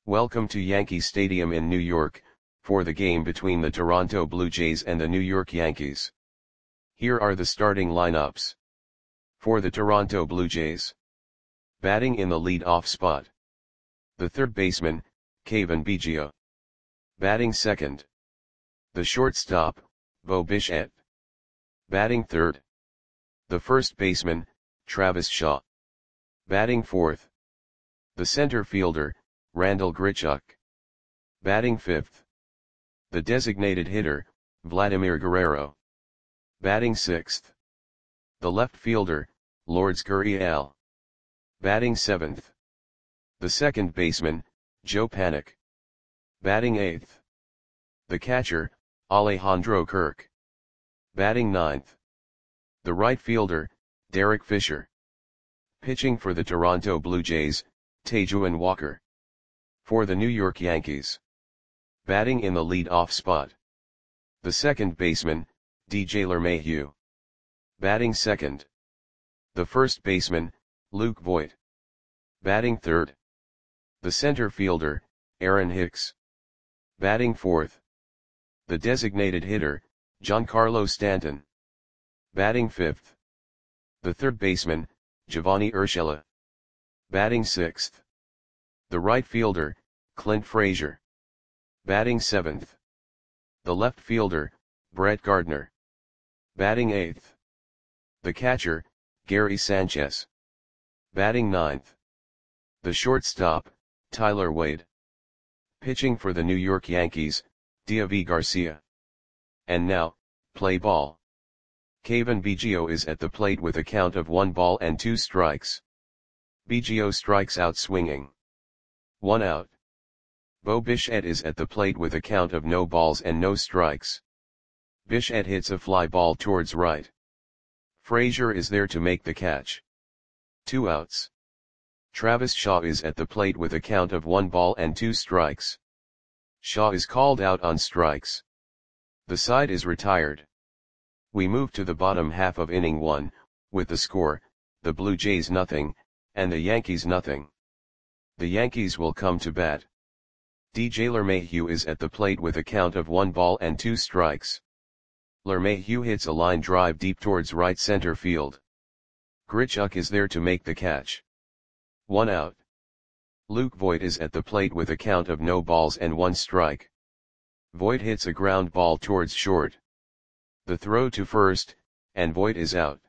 Welcome to Yankee Stadium in New York, for the game between the Toronto Blue Jays and the New York Yankees. Here are the starting lineups. For the Toronto Blue Jays. Batting in the lead-off spot. The third baseman, Cavan Biggio. Batting second. The shortstop, Bo Bichette. Batting third. The first baseman, Travis Shaw. Batting fourth. The center fielder, Randal Grichuk. Batting fifth. The designated hitter, Vladimir Guerrero. Batting sixth. The left fielder, Lourdes Gurriel. Batting seventh. The second baseman, Joe Panik. Batting eighth. The catcher, Alejandro Kirk. Batting ninth. The right fielder, Derek Fisher. Pitching for the Toronto Blue Jays, Taijuan Walker. For the New York Yankees. Batting in the lead-off spot. The second baseman, DJ LeMahieu. Batting second. The first baseman, Luke Voit. Batting third. The center fielder, Aaron Hicks. Batting fourth. The designated hitter, Giancarlo Stanton. Batting fifth. The third baseman, Giovanni Urshela. Batting sixth. The right fielder, Clint Frazier. Batting seventh. The left fielder, Brett Gardner. Batting eighth. The catcher, Gary Sanchez. Batting ninth. The shortstop, Tyler Wade. Pitching for the New York Yankees, Deivi Garcia. And now, play ball. Cavan Biggio is at the plate with a count of 1-2 strikes. Biggio strikes out swinging. 1 out. Bo Bichette is at the plate with a count of no balls and no strikes. Bichette hits a fly ball towards right. Frazier is there to make the catch. 2 outs. Travis Shaw is at the plate with a count of 1-2 strikes. Shaw is called out on strikes. The side is retired. We move to the bottom half of inning 1, with the score, the Blue Jays 0, and the Yankees 0. The Yankees will come to bat. DJ LeMahieu is at the plate with a count of 1-2 strikes. LeMahieu hits a line drive deep towards right center field. Grichuk is there to make the catch. 1 out. Luke Voit is at the plate with a count of no balls and 1 strike. Voit hits a ground ball towards short. The throw to first, and Voit is out.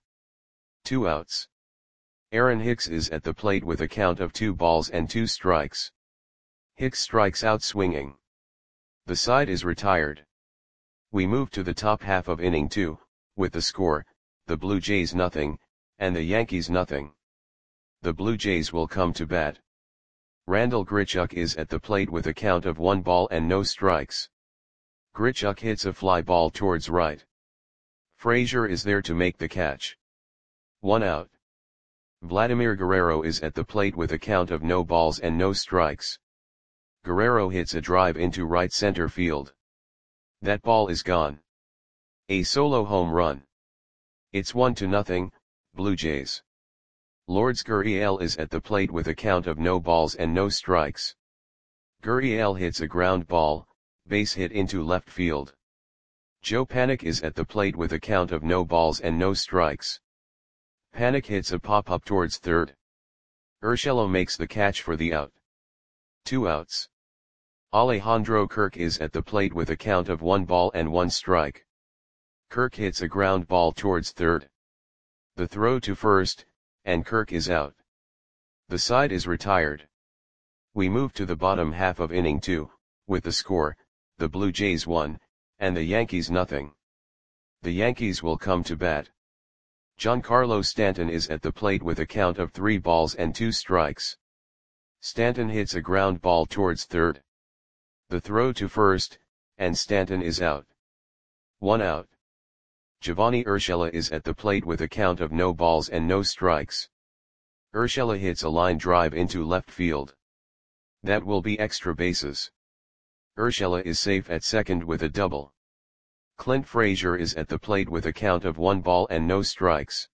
2 outs. Aaron Hicks is at the plate with a count of 2-2 strikes. Hicks strikes out swinging. The side is retired. We move to the top half of inning 2, with the score, the Blue Jays 0, and the Yankees 0. The Blue Jays will come to bat. Randal Grichuk is at the plate with a count of 1 ball and no strikes. Grichuk hits a fly ball towards right. Frazier is there to make the catch. 1 out. Vladimir Guerrero is at the plate with a count of no balls and no strikes. Guerrero hits a drive into right center field. That ball is gone. A solo home run. It's 1-0, Blue Jays. Lourdes Gurriel is at the plate with a count of no balls and no strikes. Gurriel hits a ground ball, base hit into left field. Joe Panik is at the plate with a count of no balls and no strikes. Panik hits a pop-up towards third. Urshela makes the catch for the out. 2 outs. Alejandro Kirk is at the plate with a count of 1 ball and 1 strike. Kirk hits a ground ball towards third. The throw to first, and Kirk is out. The side is retired. We move to the bottom half of inning 2, with the score, the Blue Jays 1, and the Yankees 0. The Yankees will come to bat. Giancarlo Stanton is at the plate with a count of 3-2 strikes. Stanton hits a ground ball towards third. The throw to first, and Stanton is out. 1 out. Giovanni Urshela is at the plate with a count of no balls and no strikes. Urshela hits a line drive into left field. That will be extra bases. Urshela is safe at second with a double. Clint Frazier is at the plate with a count of 1 ball and no strikes.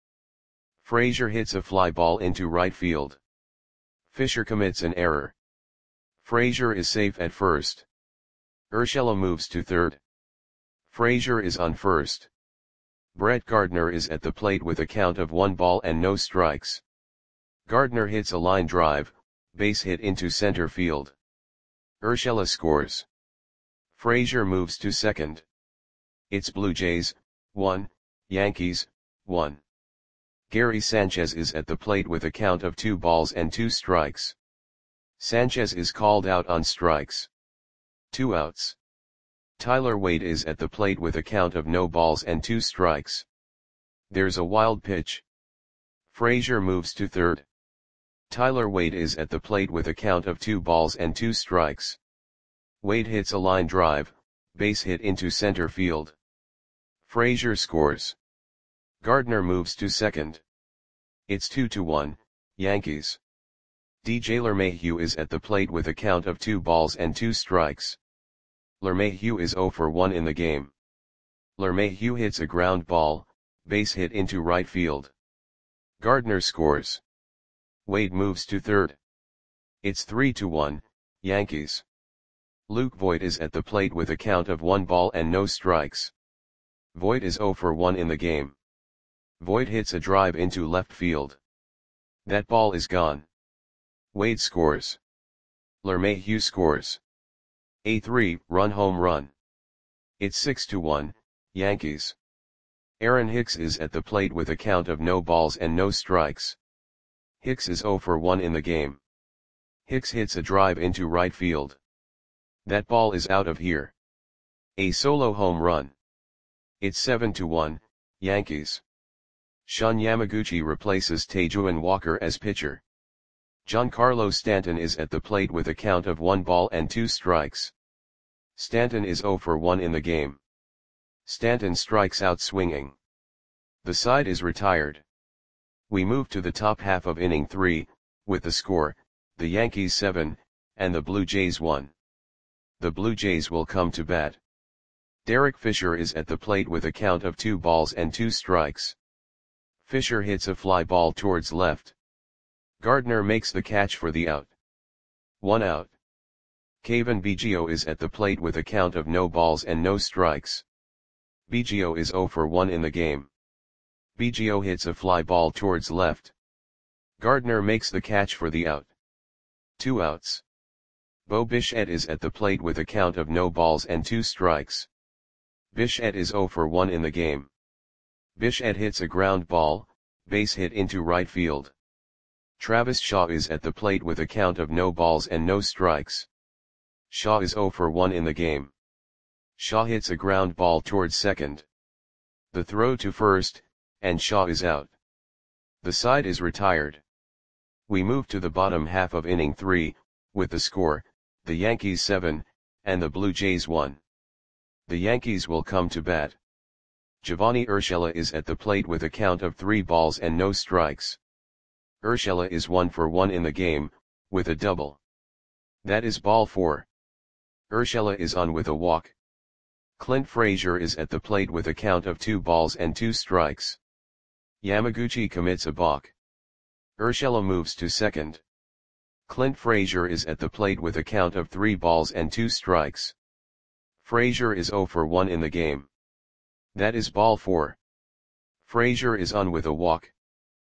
Frazier hits a fly ball into right field. Fisher commits an error. Frazier is safe at first. Urshela moves to third. Frazier is on first. Brett Gardner is at the plate with a count of 1 ball and no strikes. Gardner hits a line drive, base hit into center field. Urshela scores. Frazier moves to second. It's Blue Jays, 1, Yankees, 1. Gary Sanchez is at the plate with a count of 2 balls and 2 strikes. Sanchez is called out on strikes. 2 outs. Tyler Wade is at the plate with a count of no balls and 2 strikes. There's a wild pitch. Frazier moves to third. Tyler Wade is at the plate with a count of 2 balls and 2 strikes. Wade hits a line drive, base hit into center field. Frazier scores. Gardner moves to second. It's 2-1, Yankees. DJ LeMahieu is at the plate with a count of 2 balls and 2 strikes. LeMahieu is 0 for 1 in the game. LeMahieu hits a ground ball, base hit into right field. Gardner scores. Wade moves to third. It's 3-1, Yankees. Luke Voit is at the plate with a count of 1 ball and no strikes. Voit is 0 for 1 in the game. Voit hits a drive into left field. That ball is gone. Wade scores. LeMahieu scores. A 3-run home run. It's 6-1, Yankees. Aaron Hicks is at the plate with a count of no balls and no strikes. Hicks is 0 for 1 in the game. Hicks hits a drive into right field. That ball is out of here. A solo home run. It's 7-1, Yankees. Shun Yamaguchi replaces Taijuan Walker as pitcher. Giancarlo Stanton is at the plate with a count of 1 ball and 2 strikes. Stanton is 0 for 1 in the game. Stanton strikes out swinging. The side is retired. We move to the top half of inning 3, with the score, the Yankees 7, and the Blue Jays 1. The Blue Jays will come to bat. Derek Fisher is at the plate with a count of 2 balls and 2 strikes. Fisher hits a fly ball towards left. Gardner makes the catch for the out. 1 out. Cavan Biggio is at the plate with a count of no balls and no strikes. Biggio is 0 for 1 in the game. Biggio hits a fly ball towards left. Gardner makes the catch for the out. 2 outs. Bo Bichette is at the plate with a count of no balls and 2 strikes. Bichette is 0 for 1 in the game. Bichette hits a ground ball, base hit into right field. Travis Shaw is at the plate with a count of no balls and no strikes. Shaw is 0 for 1 in the game. Shaw hits a ground ball towards second. The throw to first, and Shaw is out. The side is retired. We move to the bottom half of inning 3, with the score, the Yankees 7, and the Blue Jays 1. The Yankees will come to bat. Giovanni Urshela is at the plate with a count of 3 balls and no strikes. Urshela is 1 for 1 in the game, with a double. That is ball 4. Urshela is on with a walk. Clint Frazier is at the plate with a count of 2 balls and 2 strikes. Yamaguchi commits a balk. Urshela moves to second. Clint Frazier is at the plate with a count of 3 balls and 2 strikes. Frazier is 0 for 1 in the game. That is ball 4. Frazier is on with a walk.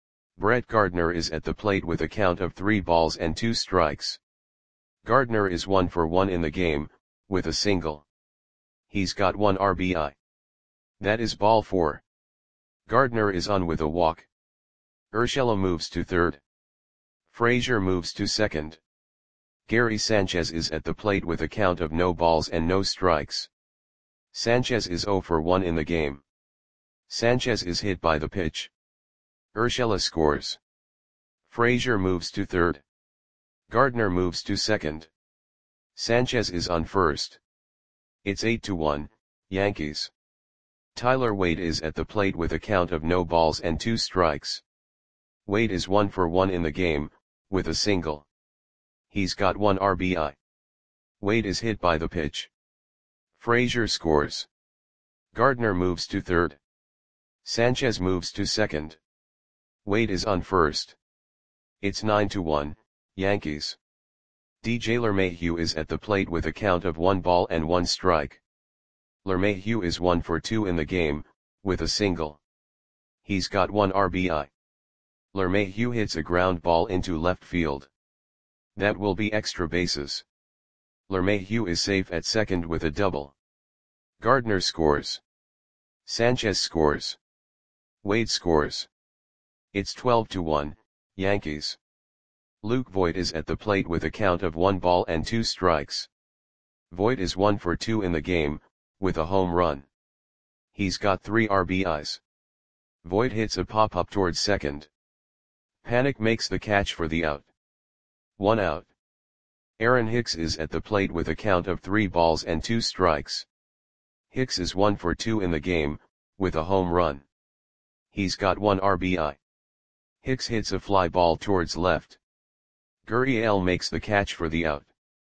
Brett Gardner is at the plate with a count of 3 balls and 2 strikes. Gardner is 1 for 1 in the game, with a single. He's got 1 RBI. That is ball 4. Gardner is on with a walk. Urshela moves to third. Frazier moves to second. Gary Sanchez is at the plate with a count of no balls and no strikes. Sanchez is 0 for 1 in the game. Sanchez is hit by the pitch. Urshela scores. Frazier moves to third. Gardner moves to second. Sanchez is on first. It's 8-1, Yankees. Tyler Wade is at the plate with a count of no balls and 2 strikes. Wade is 1 for 1 in the game, with a single. He's got 1 RBI. Wade is hit by the pitch. Frazier scores. Gardner moves to third. Sanchez moves to second. Wade is on first. It's 9-1, Yankees. DJ LeMahieu is at the plate with a count of 1 ball and 1 strike. LeMahieu is 1 for 2 in the game, with a single. He's got 1 RBI. LeMahieu hits a ground ball into left field. That will be extra bases. LeMahieu is safe at second with a double. Gardner scores. Sanchez scores. Wade scores. It's 12-1, Yankees. Luke Voit is at the plate with a count of 1 ball and 2 strikes. Voit is 1 for 2 in the game, with a home run. He's got 3 RBIs. Voit hits a pop-up towards second. Panik makes the catch for the out. 1 out. Aaron Hicks is at the plate with a count of 3 balls and 2 strikes. Hicks is 1 for 2 in the game, with a home run. He's got 1 RBI. Hicks hits a fly ball towards left. Gurriel makes the catch for the out.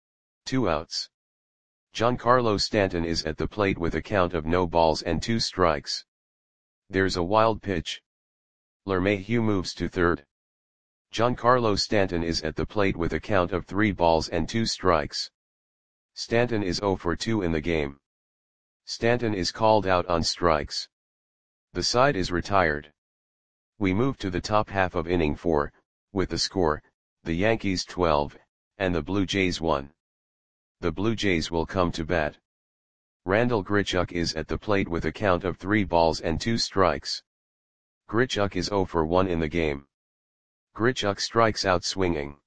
2 outs. Giancarlo Stanton is at the plate with a count of no balls and 2 strikes. There's a wild pitch. LeMahieu moves to third. Giancarlo Stanton is at the plate with a count of 3 balls and 2 strikes. Stanton is 0 for 2 in the game. Stanton is called out on strikes. The side is retired. We move to the top half of inning 4, with the score, the Yankees 12, and the Blue Jays 1. The Blue Jays will come to bat. Randal Grichuk is at the plate with a count of 3 balls and 2 strikes. Grichuk is 0 for 1 in the game. Grichuk strikes out swinging.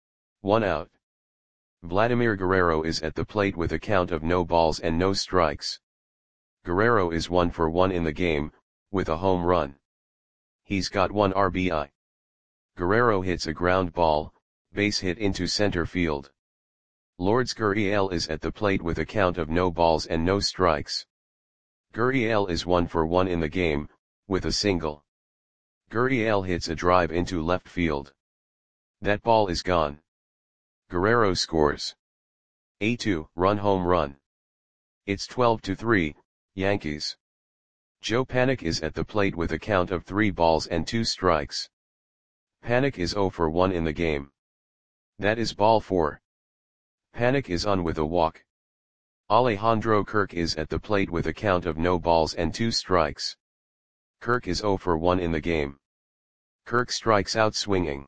1 out. Vladimir Guerrero is at the plate with a count of no balls and no strikes. Guerrero is 1 for 1 in the game, with a home run. He's got 1 RBI. Guerrero hits a ground ball, base hit into center field. Lourdes Gurriel is at the plate with a count of no balls and no strikes. Gurriel is 1 for 1 in the game, with a single. Gurriel hits a drive into left field. That ball is gone. Guerrero scores. A 2-run home run. It's 12-3, Yankees. Joe Panik is at the plate with a count of 3 balls and 2 strikes. Panik is 0 for 1 in the game. That is ball 4. Panik is on with a walk. Alejandro Kirk is at the plate with a count of no balls and 2 strikes. Kirk is 0 for 1 in the game. Kirk strikes out swinging.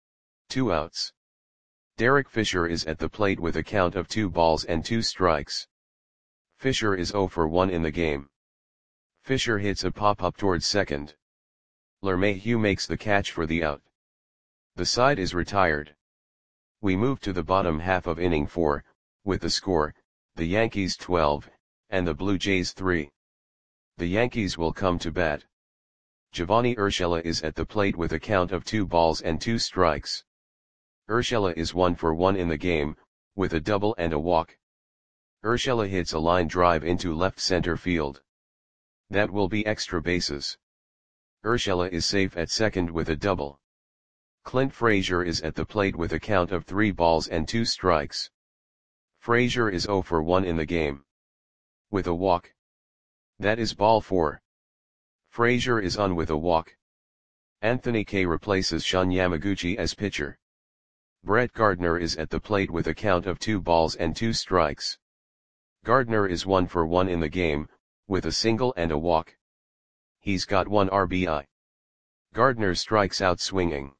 2 outs. Derek Fisher is at the plate with a count of 2 balls and 2 strikes. Fisher is 0 for 1 in the game. Fisher hits a pop-up towards second. LeMahieu makes the catch for the out. The side is retired. We move to the bottom half of inning 4, with the score, the Yankees 12, and the Blue Jays 3. The Yankees will come to bat. Giovanni Urshela is at the plate with a count of 2 balls and 2 strikes. Urshela is 1 for 1 in the game, with a double and a walk. Urshela hits a line drive into left center field. That will be extra bases. Urshela is safe at second with a double. Clint Frazier is at the plate with a count of 3 balls and 2 strikes. Frazier is 0 for 1 in the game. With a walk. That is ball 4. Frazier is on with a walk. Anthony Kay replaces Shun Yamaguchi as pitcher. Brett Gardner is at the plate with a count of 2 balls and 2 strikes. Gardner is 1 for 1 in the game, with a single and a walk. He's got 1 RBI. Gardner strikes out swinging.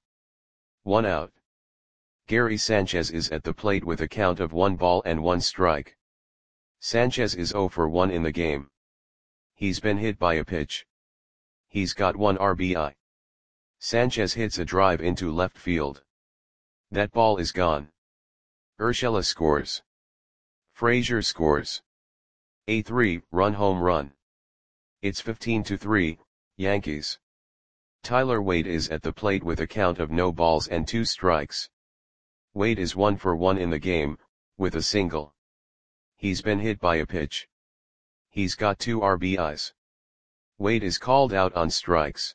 1 out. Gary Sanchez is at the plate with a count of 1 ball and 1 strike. Sanchez is 0 for 1 in the game. He's been hit by a pitch. He's got 1 RBI. Sanchez hits a drive into left field. That ball is gone. Urshela scores. Frazier scores. A 3-run home run. It's 15-3, Yankees. Tyler Wade is at the plate with a count of no balls and 2 strikes. Wade is 1 for 1 in the game, with a single. He's been hit by a pitch. He's got 2 RBIs. Wade is called out on strikes.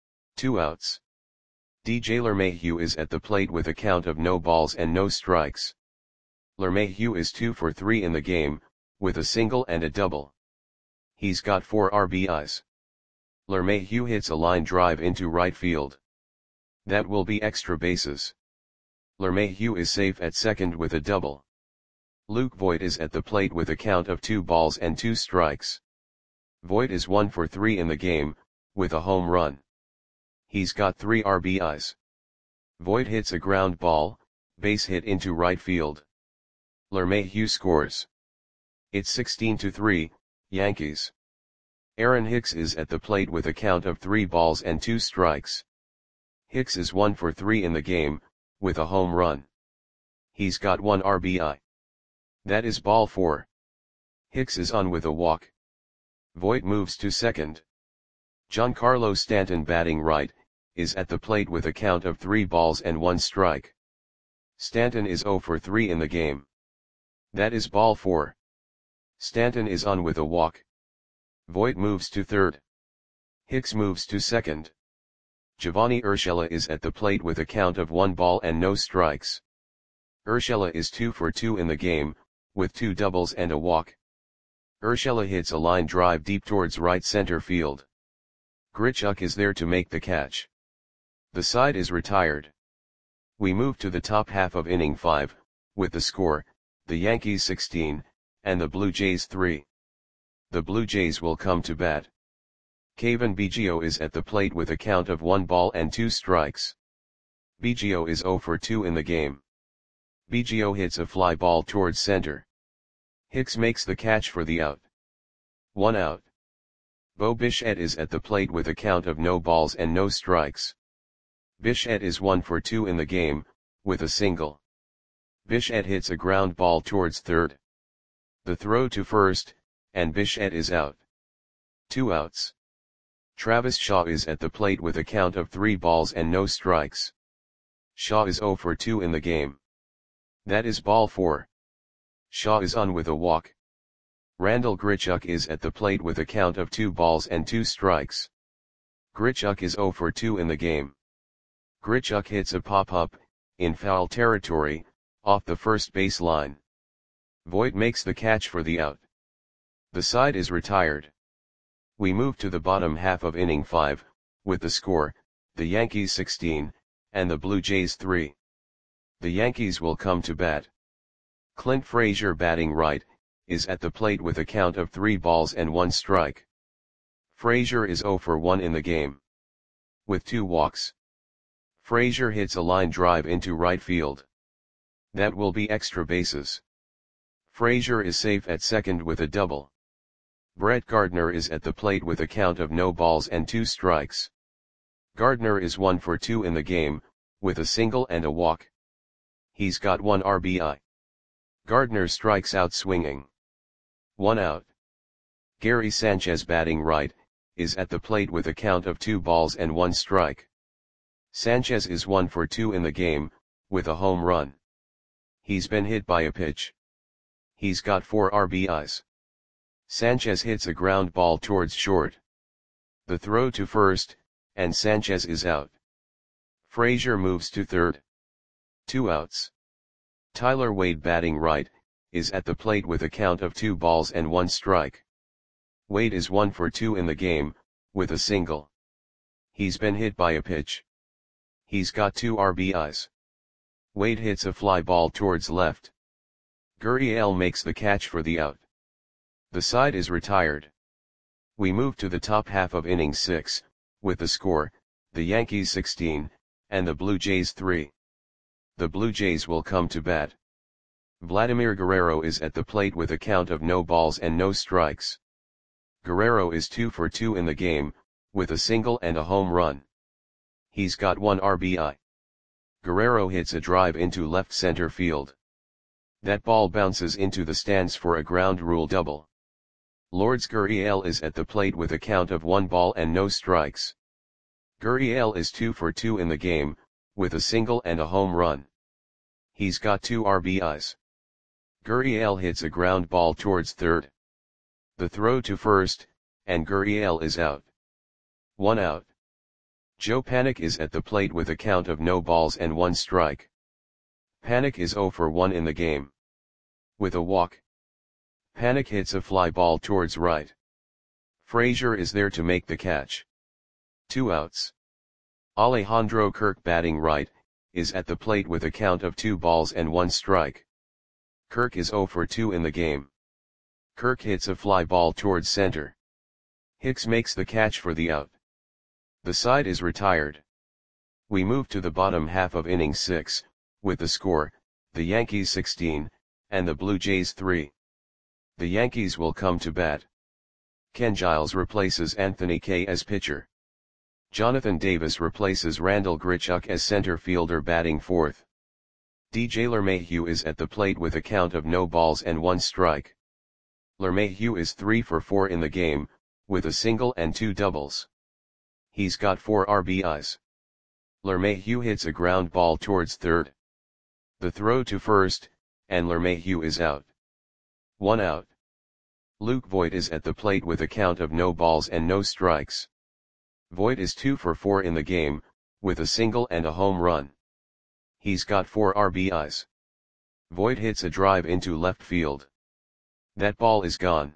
2 outs. DJ LeMahieu is at the plate with a count of no balls and no strikes. LeMahieu is 2 for 3 in the game, with a single and a double. He's got 4 RBIs. LeMahieu hits a line drive into right field. That will be extra bases. LeMahieu is safe at second with a double. Luke Voit is at the plate with a count of 2 balls and 2 strikes. Voit is 1 for 3 in the game, with a home run. He's got 3 RBIs. Voit hits a ground ball, base hit into right field. LeMahieu scores. It's 16-3, Yankees. Aaron Hicks is at the plate with a count of 3 balls and 2 strikes. Hicks is 1 for 3 in the game, with a home run. He's got 1 RBI. That is ball 4. Hicks is on with a walk. Voit moves to second. Giancarlo Stanton, batting right, is at the plate with a count of 3 balls and 1 strike. Stanton is 0 for 3 in the game. That is ball 4. Stanton is on with a walk. Voit moves to third. Hicks moves to second. Giovanni Urshela is at the plate with a count of 1 ball and no strikes. Urshela is 2 for 2 in the game, with 2 doubles and a walk. Urshela hits a line drive deep towards right center field. Grichuk is there to make the catch. The side is retired. We move to the top half of inning 5, with the score, the Yankees 16, and the Blue Jays 3. The Blue Jays will come to bat. Cavan Biggio is at the plate with a count of 1 ball and 2 strikes. Biggio is 0 for 2 in the game. Biggio hits a fly ball towards center. Hicks makes the catch for the out. 1 out. Bo Bichette is at the plate with a count of no balls and no strikes. Bichette is 1 for 2 in the game, with a single. Bichette hits a ground ball towards third. The throw to first, and Bichette is out. 2 outs. Travis Shaw is at the plate with a count of 3 balls and no strikes. Shaw is 0 for 2 in the game. That is ball 4. Shaw is on with a walk. Randall Grichuk is at the plate with a count of 2 balls and 2 strikes. Grichuk is 0 for 2 in the game. Grichuk hits a pop-up, in foul territory, off the first base line. Voit makes the catch for the out. The side is retired. We move to the bottom half of inning 5, with the score, the Yankees 16, and the Blue Jays 3. The Yankees will come to bat. Clint Frazier, batting right, is at the plate with a count of 3 balls and 1 strike. Frazier is 0 for 1 in the game. With 2 walks. Frazier hits a line drive into right field. That will be extra bases. Frazier is safe at second with a double. Brett Gardner is at the plate with a count of no balls and 2 strikes. Gardner is 1 for 2 in the game, with a single and a walk. He's got 1 RBI. Gardner strikes out swinging. 1 out. Gary Sanchez, batting right, is at the plate with a count of 2 balls and 1 strike. Sanchez is 1 for 2 in the game, with a home run. He's been hit by a pitch. He's got 4 RBIs. Sanchez hits a ground ball towards short. The throw to first, and Sanchez is out. Frazier moves to third. 2 outs. Tyler Wade, batting right, is at the plate with a count of 2 balls and 1 strike. Wade is 1 for 2 in the game, with a single. He's been hit by a pitch. He's got 2 RBIs. Wade hits a fly ball towards left. Gurriel makes the catch for the out. The side is retired. We move to the top half of inning 6, with the score, the Yankees 16, and the Blue Jays 3. The Blue Jays will come to bat. Vladimir Guerrero is at the plate with a count of no balls and no strikes. Guerrero is 2 for 2 in the game, with a single and a home run. He's got 1 RBI. Guerrero hits a drive into left center field. That ball bounces into the stands for a ground rule double. Lourdes Gurriel is at the plate with a count of 1 ball and no strikes. Gurriel is 2 for 2 in the game, with a single and a home run. He's got 2 RBIs. Gurriel hits a ground ball towards third. The throw to first, and Gurriel is out. 1 out. Joe Panik is at the plate with a count of no balls and 1 strike. Panik is 0 for 1 in the game. With a walk. Panik hits a fly ball towards right. Frazier is there to make the catch. 2 outs. Alejandro Kirk, batting right, is at the plate with a count of 2 balls and 1 strike. Kirk is 0 for 2 in the game. Kirk hits a fly ball towards center. Hicks makes the catch for the out. The side is retired. We move to the bottom half of inning 6, with the score, the Yankees 16, and the Blue Jays 3. The Yankees will come to bat. Ken Giles replaces Anthony Kay as pitcher. Jonathan Davis replaces Randall Grichuk as center fielder batting fourth. DJ LeMahieu is at the plate with a count of no balls and 1 strike. LeMahieu is 3 for 4 in the game, with a single and 2 doubles. He's got 4 RBIs. LeMahieu hits a ground ball towards third. The throw to first, and LeMahieu is out. 1 out. Luke Voit is at the plate with a count of no balls and no strikes. Voit is 2 for 4 in the game, with a single and a home run. He's got 4 RBIs. Voit hits a drive into left field. That ball is gone.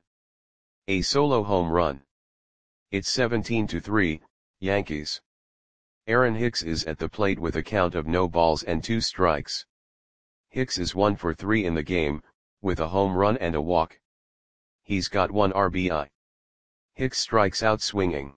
A solo home run. It's 17-3, Yankees. Aaron Hicks is at the plate with a count of no balls and 2 strikes. Hicks is 1 for 3 in the game, with a home run and a walk. He's got 1 RBI. Hicks strikes out swinging.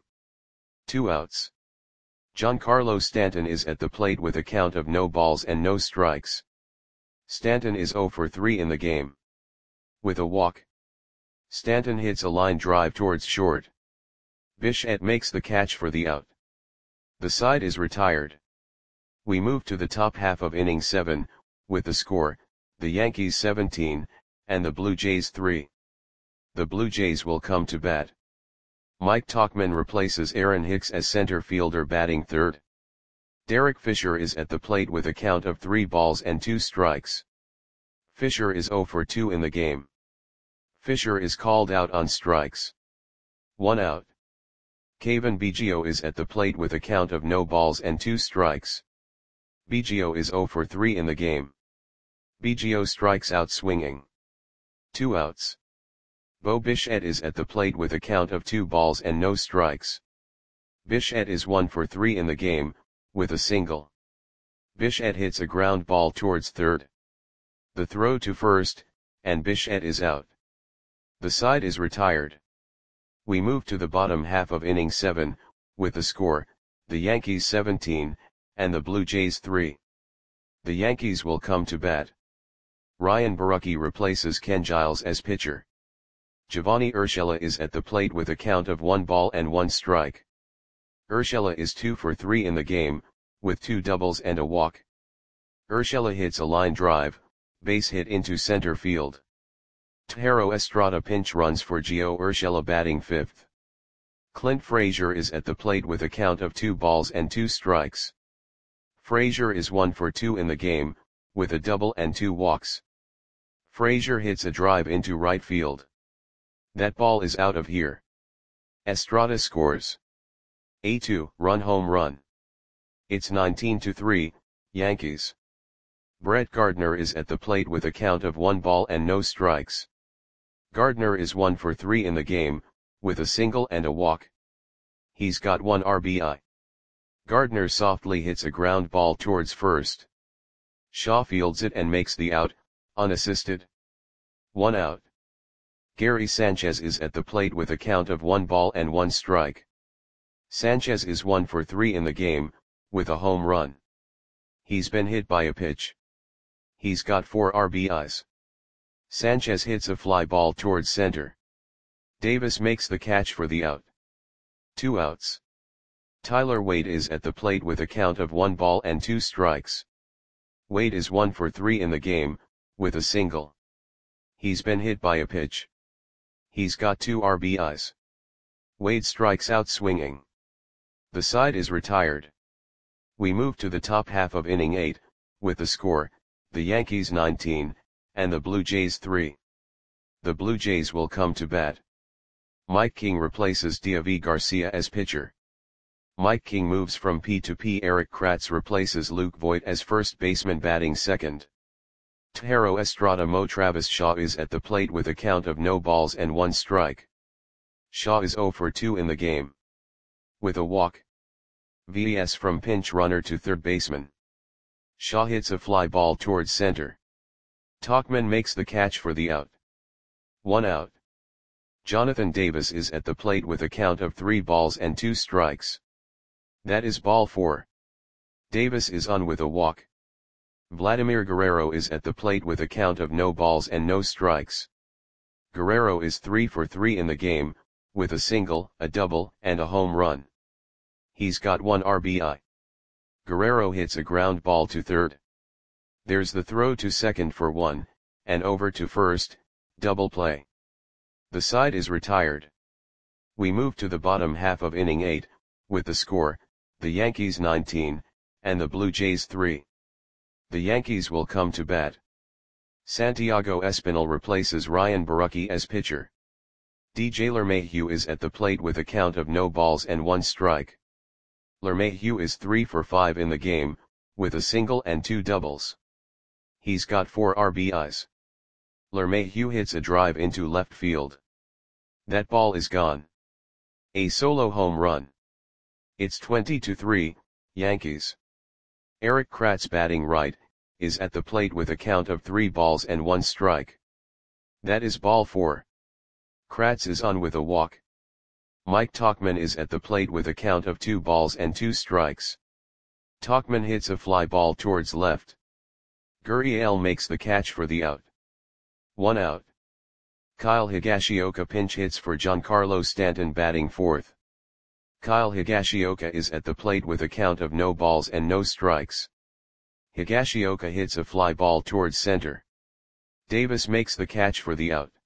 2 outs. Giancarlo Stanton is at the plate with a count of no balls and no strikes. Stanton is 0 for 3 in the game. With a walk. Stanton hits a line drive towards short. Bichette makes the catch for the out. The side is retired. We move to the top half of inning 7, with the score, the Yankees 17, and the Blue Jays 3. The Blue Jays will come to bat. Mike Tauchman replaces Aaron Hicks as center fielder batting third. Derek Fisher is at the plate with a count of 3 balls and 2 strikes. Fisher is 0 for 2 in the game. Fisher is called out on strikes. 1 out. Cavan Biggio is at the plate with a count of no balls and 2 strikes. Biggio is 0 for 3 in the game. Biggio strikes out swinging. 2 outs. Bo Bichette is at the plate with a count of 2 balls and no strikes. Bichette is 1 for 3 in the game, with a single. Bichette hits a ground ball towards third. The throw to first, and Bichette is out. The side is retired. We move to the bottom half of inning 7, with the score, the Yankees 17, and the Blue Jays 3. The Yankees will come to bat. Ryan Borucki replaces Ken Giles as pitcher. Giovanni Urshela is at the plate with a count of 1 ball and 1 strike. Urshela is 2 for 3 in the game, with 2 doubles and a walk. Urshela hits a line drive, base hit into center field. Tejero Estrada pinch runs for Gio Urshela batting fifth. Clint Frazier is at the plate with a count of 2 balls and 2 strikes. Frazier is 1 for 2 in the game, with a double and 2 walks. Frazier hits a drive into right field. That ball is out of here. Estrada scores a 2-run home run. It's 19-3, Yankees. Brett Gardner is at the plate with a count of 1 ball and no strikes. Gardner is 1 for 3 in the game, with a single and a walk. He's got 1 RBI. Gardner softly hits a ground ball towards first. Shaw fields it and makes the out, unassisted. 1 out. Gary Sanchez is at the plate with a count of 1 ball and 1 strike. Sanchez is 1 for 3 in the game, with a home run. He's been hit by a pitch. He's got 4 RBIs. Sanchez hits a fly ball towards center. Davis makes the catch for the out. 2 outs. Tyler Wade is at the plate with a count of 1 ball and 2 strikes. Wade is 1 for 3 in the game, with a single. He's been hit by a pitch. He's got 2 RBIs. Wade strikes out swinging. The side is retired. We move to the top half of inning 8, with the score, the Yankees 19, and the Blue Jays 3. The Blue Jays will come to bat. Mike King replaces Deivi Garcia as pitcher. Mike King moves from P to P. Eric Kratz replaces Luke Voit as first baseman batting second. Tejero Estrada Travis Shaw is at the plate with a count of no balls and 1 strike. Shaw is 0 for 2 in the game. With a walk. VS from pinch runner to third baseman. Shaw hits a fly ball towards center. Tauchman makes the catch for the out. 1 out. Jonathan Davis is at the plate with a count of 3 balls and 2 strikes. That is ball 4. Davis is on with a walk. Vladimir Guerrero is at the plate with a count of no balls and no strikes. Guerrero is 3 for 3 in the game, with a single, a double, and a home run. He's got 1 RBI. Guerrero hits a ground ball to third. There's the throw to second for 1, and over to first, double play. The side is retired. We move to the bottom half of inning 8, with the score, the Yankees 19, and the Blue Jays 3. The Yankees will come to bat. Santiago Espinal replaces Ryan Borucki as pitcher. DJ LeMahieu is at the plate with a count of no balls and 1 strike. LeMahieu is 3 for 5 in the game, with a single and 2 doubles. He's got 4 RBIs. LeMahieu hits a drive into left field. That ball is gone. A solo home run. It's 20-3, Yankees. Eric Kratz, batting right, is at the plate with a count of 3 balls and 1 strike. That is ball 4. Kratz is on with a walk. Mike Tauchman is at the plate with a count of 2 balls and 2 strikes. Tauchman hits a fly ball towards left. Gurriel makes the catch for the out. 1 out. Kyle Higashioka pinch hits for Giancarlo Stanton, batting fourth. Kyle Higashioka is at the plate with a count of no balls and no strikes. Higashioka hits a fly ball towards center. Davis makes the catch for the out.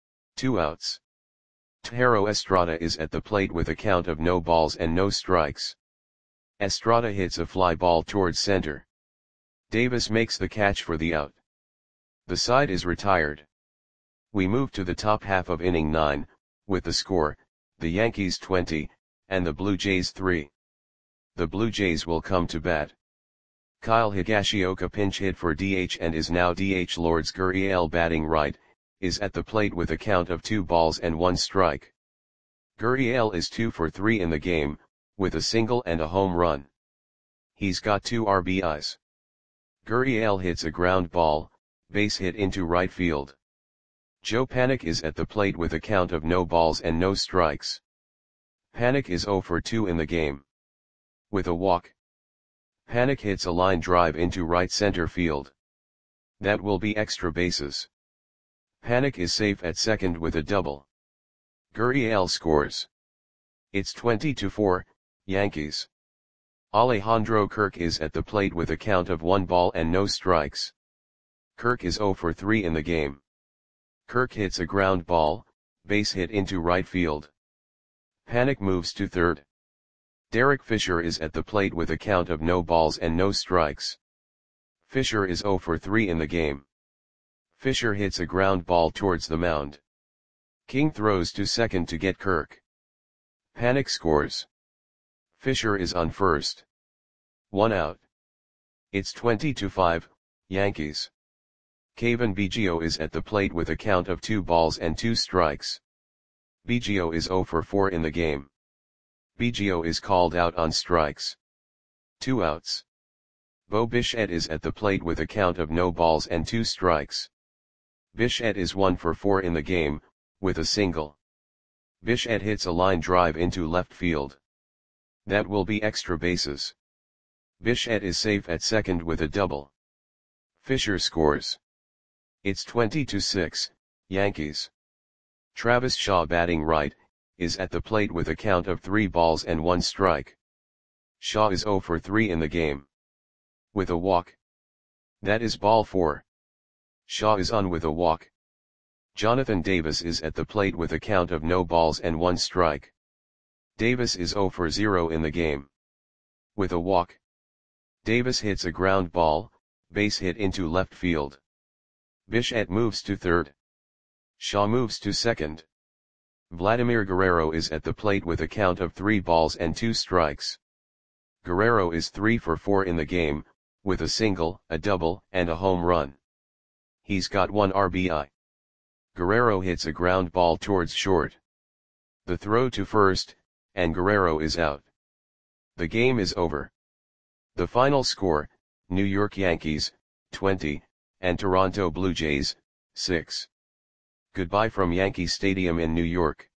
2 outs. Thairo Estrada is at the plate with a count of no balls and no strikes. Estrada hits a fly ball towards center. Davis makes the catch for the out. The side is retired. We move to the top half of inning 9, with the score, the Yankees 20, and the Blue Jays 3. The Blue Jays will come to bat. Kyle Higashioka pinch hit for DH and is now DH. Lourdes Gurriel, batting right, is at the plate with a count of 2 balls and 1 strike. Gurriel is 2 for 3 in the game, with a single and a home run. He's got 2 RBIs. Gurriel hits a ground ball, base hit into right field. Joe Panik is at the plate with a count of no balls and no strikes. Panik is 0 for 2 in the game. With a walk. Panik hits a line drive into right center field. That will be extra bases. Panik is safe at second with a double. Gurriel scores. It's 20-4, Yankees. Alejandro Kirk is at the plate with a count of 1 ball and no strikes. Kirk is 0 for 3 in the game. Kirk hits a ground ball, base hit into right field. Panik moves to third. Derek Fisher is at the plate with a count of no balls and no strikes. Fisher is 0 for 3 in the game. Fisher hits a ground ball towards the mound. King throws to second to get Kirk. Panik scores. Fisher is on first. 1 out. It's 20-5, Yankees. Cavan Biggio is at the plate with a count of 2 balls and 2 strikes. Biggio is 0 for 4 in the game. Biggio is called out on strikes. 2 outs. Bo Bichette is at the plate with a count of no balls and 2 strikes. Bichette is 1 for 4 in the game, with a single. Bichette hits a line drive into left field. That will be extra bases. Bichette is safe at second with a double. Fisher scores. It's 20-6, Yankees. Travis Shaw, batting right, is at the plate with a count of 3 balls and 1 strike. Shaw is 0 for 3 in the game. With a walk. That is ball 4. Shaw is on with a walk. Jonathan Davis is at the plate with a count of no balls and 1 strike. Davis is 0 for 0 in the game. With a walk. Davis hits a ground ball, base hit into left field. Bichette moves to third. Shaw moves to second. Vladimir Guerrero is at the plate with a count of 3 balls and 2 strikes. Guerrero is 3 for 4 in the game, with a single, a double, and a home run. He's got 1 RBI. Guerrero hits a ground ball towards short. The throw to first, and Guerrero is out. The game is over. The final score, New York Yankees, 20, and Toronto Blue Jays, 6. Goodbye from Yankee Stadium in New York.